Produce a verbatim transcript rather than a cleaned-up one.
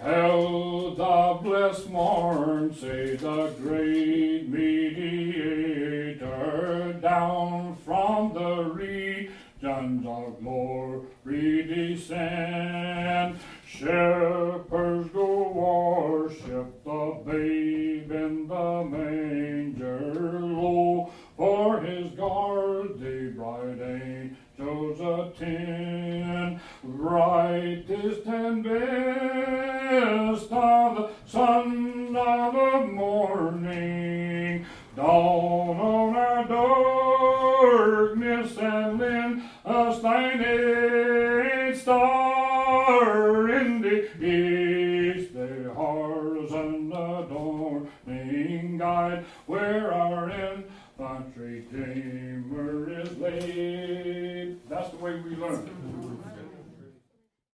Hail the blessed morn, say the great mediator, down from the regions of glory descend. Shepherds go worship the babe in the manger, lo, for his guard the bright angels attend. Bright is ten best of the son of the morning, dawn on our darkness and lend us thine aid, star in the